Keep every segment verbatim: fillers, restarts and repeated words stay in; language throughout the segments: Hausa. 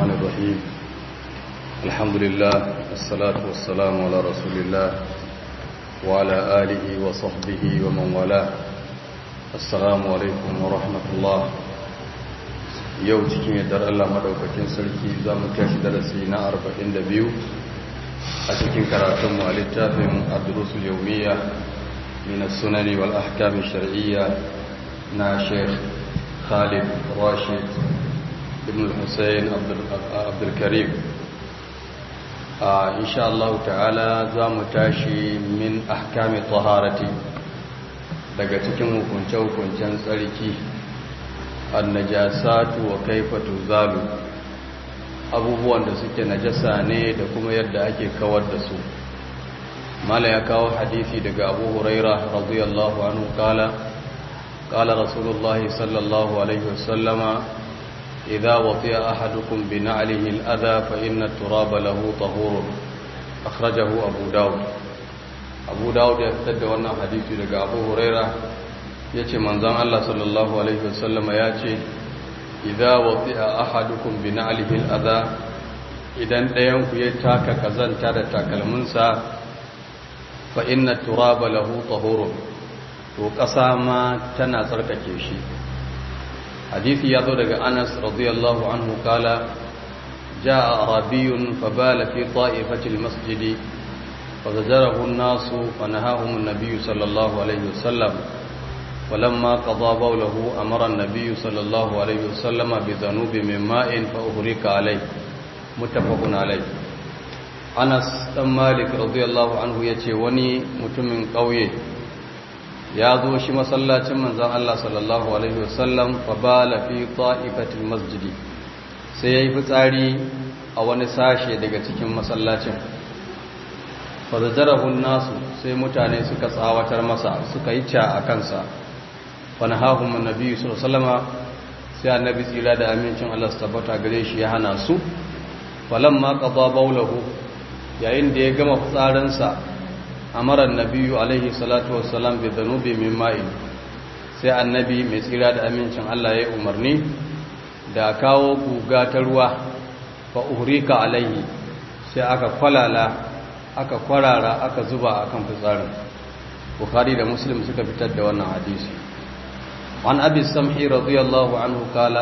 الرحمن الرحيم الحمد لله والصلاة والسلام على رسول الله وعلى آله وصحبه ومن والاه السلام عليكم ورحمة الله yau cikin yardar Allah madaukakin sarki za mu tashi darasi na arba'in da biyu a cikin karatunmu a littafin ad-durusul yawmiyya min as-sunan wal ahkam ash-shar'iyya na Sheikh Khalid Rashid ibn Hussein Abdul Karim. a insha Allah ta'ala za mu tashi min ahkami taharati daga cikin hukunce-hukuncen tsarki annajasatu wa kaifa tuzalu, abubuwan da suke najasa ne da kuma yadda ake kawar da su. mala ya kawo hadisi daga Abu Huraira radiyallahu anhu kala kala Rasulullahi sallallahu alaihi wasallama idza wati'a ahadukum bi na'lihi al-adha fa inna at-turaba lahu tahurun, akhrajahu Abu Dawud. Abu Dawud ya fitar da wannan hadisi daga Abu Huraira yace manzon Allah sallallahu alaihi wasallam yace idza wati'a ahadukum bi na'lihi al-adha, idan dayan ku ya taka kazanta da takalminsa fa inna turaba lahu tahurun, to kasa ma tana tsarkake shi. hadisi ya zo daga Anas radiyallahu anhu kala jaa arabiyyun fabala fi ta'ifati al-masjid fazajarahu an-nasu fanahahum an-nabiy sallallahu alaihi wasallam فلما قضى بوله أمر النبي صلى الله عليه وسلم بذنوب من ماء فأهريك عليه متفق عليه. أنس بن مالك رضي الله عنه yace wani mutumin kauye ya zo shi masallacin manzon Allah sallallahu alaihi wasallam fa bala fi ta'ifatil masjidi, sai yayi fitsari a wani sashe daga cikin masallacin. fa zajarahu an-nasu, sai mutane suka tsawatar masa, suka yi ca a kansa. fanahahum annabi sallallahu alaihi wasallama, sai annabi tsira da amincin Allah su tabbata gare shi ya hana su. falamma qada bawlahu, yayin da ya gama fitsarin sa, amara annabi alaihi salatu wassalam bi dhanubi min ma'in, sai annabi mai tsira da amincin Allah ya umarni da kawo guga ta ruwa, fa uhrika alaihi, sai aka kwalala aka kwarara aka zuba akan fitsarin. Bukhari da Muslim suka fitar da wannan hadisi. عن أبي السمح رضي الله عنه قال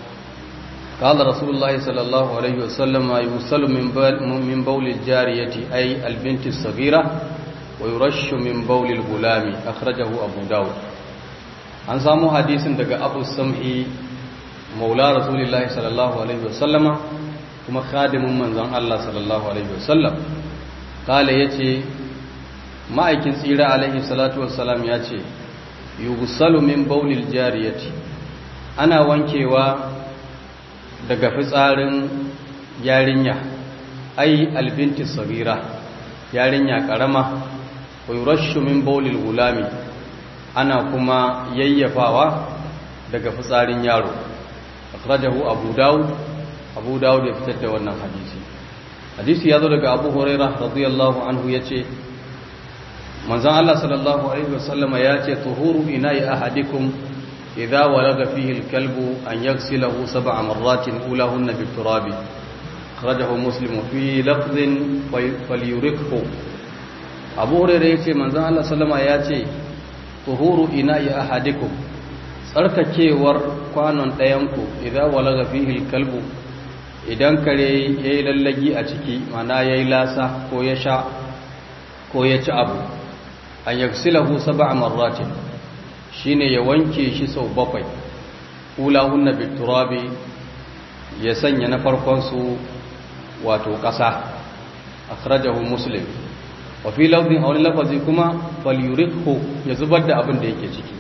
قال رسول الله صلى الله عليه وسلم يغسل من بول الجارية أي البنت الصغيرة ويرش من بول الغلام، أخرجه أبو داود. عن سامو حديث دقى أبو السمح مولى رسول الله صلى الله عليه وسلم كما خادم من ذن الله صلى الله عليه وسلم قال يتي ما أيكن سيرا عليه الصلاة والسلام يتي yughsalu min bawlil jariyati, ana wankewa daga fitsarin yarinya ai albinti sagira, yarinya karama. wa yurashu min bawlil gulami, ana kuma yayyafawa daga fitsarin yaro. akhrajahu Abu Dawud. Abu Dawud ya fitar da wannan hadisi. hadisi ya zo daga Abu Hurairah radiyallahu anhu yace manzon Allah sallallahu alaihi wasallama ya ce tuhuru ina'i ahadikum idza walaga fihi al-kalbu an yaghsilahu sab'a marratin ulahunna bit-turabi, akhrajahu Muslim fi lafdhin falyurikhu. Abu Hurairah yace manzon Allah sallama ya ce tuhuru ina'i ahadikum, tsarkakewar kwanon dayanku idza walaga fihi al-kalbu, idan kare yayi lallagi a ciki, mana yayi lasa ko ya sha ko ya ci abu, an yaghsilahu sab'a marratin, shine ya wanke shi sau bakwai. ulahunna biturabi, ya sanya na farkon su wato ƙasa. akhrajahu Muslim. wa fi lafdhin aw lafazi kuma falyurikhu, ya zubar da abin da yake ciki.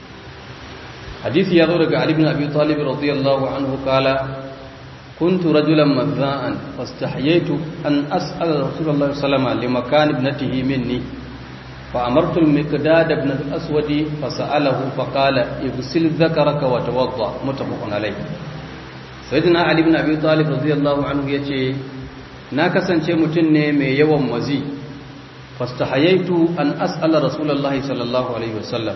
hadisi ya zo daga Ali ibn Abi Talib radiyallahu anhu kala kuntu rajulan mazza'an fastahyaytu an as'ala Rasulullah sallallahu alaihi wasallam limakan ibnatihi minni فأمرت المقداد بن الأسود فسأله فقال اغسل ذكرك وتوضأ، متفق عليه. سيدنا علي بن أبي طالب رضي الله عنه يجي ناكسن شيء متن من يوم وزي فاستحييت أن أسأل رسول الله صلى الله عليه وسلم،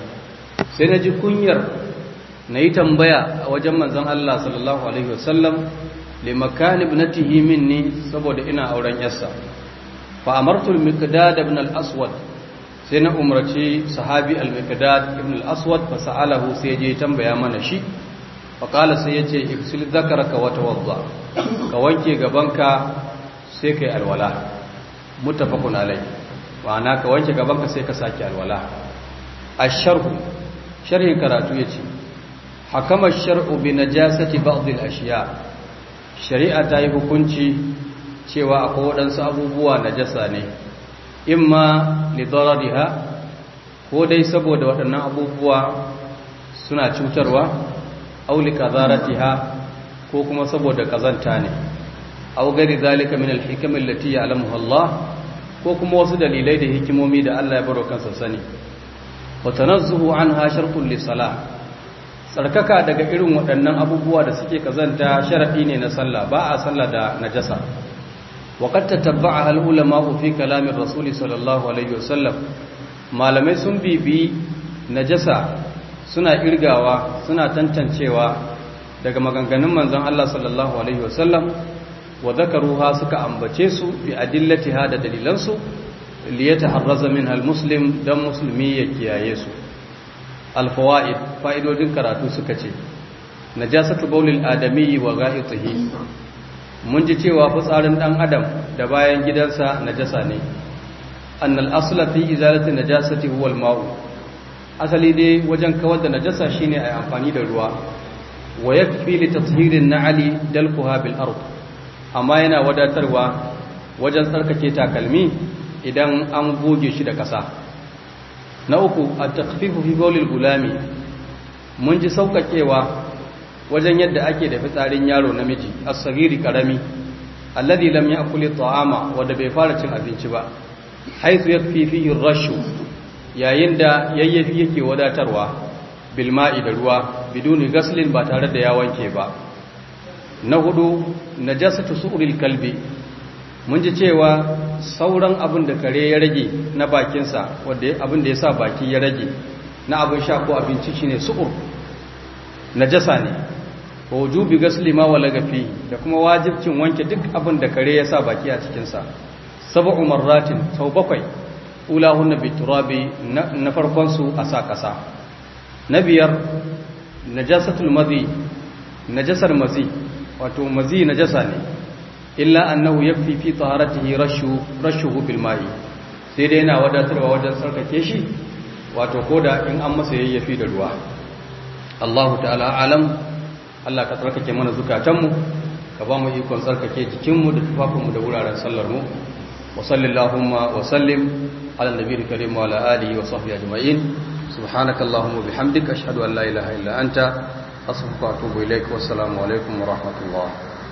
سنجي كنير na yi tambaya a wajen manzon Allah sallallahu alaihi wasallam limakan ibnatihi minni saboda ina auren yarsa fa amartu al-miqdad ibn al-aswad sai na umarci sahabi al-miqdad ibn al-aswad fa sa'alahu sai je tambaya mana shi fa qala sai yace ifsil dhakaraka wa tawadda ka wanke gabanka sai kai alwala muttafaqun alai wa ana ka wanke gabanka sai ka saki alwala ash-sharh sharhin karatu yace hakama ash-shar'u bi najasati ba'd al-ashiya shari'a ta yi hukunci cewa akwai waɗansu abubuwa najasa ne imma lidarariha ko dai saboda waɗannan abubuwa suna cutarwa aw likazaratiha ko kuma saboda kazanta ne aw gari zalika min alhikam allati ya'lamuha Allah ko kuma wasu dalilai da hikimomi da Allah ya baro kansa sani wa tanazzuhu anha shartun lisalah tsarkaka daga irin waɗannan abubuwa da suke kazanta sharadi ne na sallah ba a sallah da najasa وقد تتبعها العلماء في كلام الرسول صلى الله عليه وسلم malamai sun bibi najasa suna irgawa suna tantancewa daga maganganun manzon Allah sallallahu alaihi wasallam wa zakaruha suka ambace su bi adillatiha da dalilansu liyataharraza minha almuslim dan muslimi ya kiyaye su alfawaid fa'idodin karatu suka ce najasatu bawlil adami wa gha'itihi mun ji cewa fitsarin dan adam da bayan gidansa najasa ne annal asla fi izalati najasati huwa al-ma'u asali dai wajen kawar da najasa shine ai amfani da ruwa wa yakfi li tathirin na'ali dalquha bil ard amma yana wadatarwa wajen tsarkake takalmi idan an goge shi da kasa na uku at-takhfifu fi bawlil gulami mun ji saukakewa wajen yadda ake da fitsarin yaro namiji as-sagiri karami alladhi lam ya'kul at-ta'ama wanda bai fara cin abinci ba haythu yakfi fihi ar-rashu yayin da yayyafi yake wadatarwa bil ma'i da ruwa biduni gaslin ba tare da ya wanke ba na hudu najasatu su'ril kalbi mun ji cewa sauran abin da kare ya rage na bakinsa wanda abin da yasa baki ya rage na abin sha ko abinci shine su'ur najasa ne wa wujubi gasli ma walaga fi da kuma wajibcin wanke duk abin da kare ya sa baki a cikin sa sab'u marratin sau bakwai ulahunna biturabi na farkon su a sa kasa na biyar najasatul madhi najasar mazi wato mazi najasa ne illa annahu yakfi fi taharatihi rashu rashuhu bil ma'i sai dai yana wadatarwa wajen sarkake shi wato koda in an masa yayyafi da ruwa Allah ta'ala alam Allah ka tsarkake mana zukatanmu ka ba mu ikon tsarkake jikinmu da tufafinmu da wuraren sallarmu wa sallallahu wa sallim ala nabiyil karim wa ala alihi wa sahbihi ajma'in subhanakallahumma bihamdika ashhadu an la ilaha illa anta astaghfiruka wa atubu ilaik wa assalamu alaikum wa rahmatullah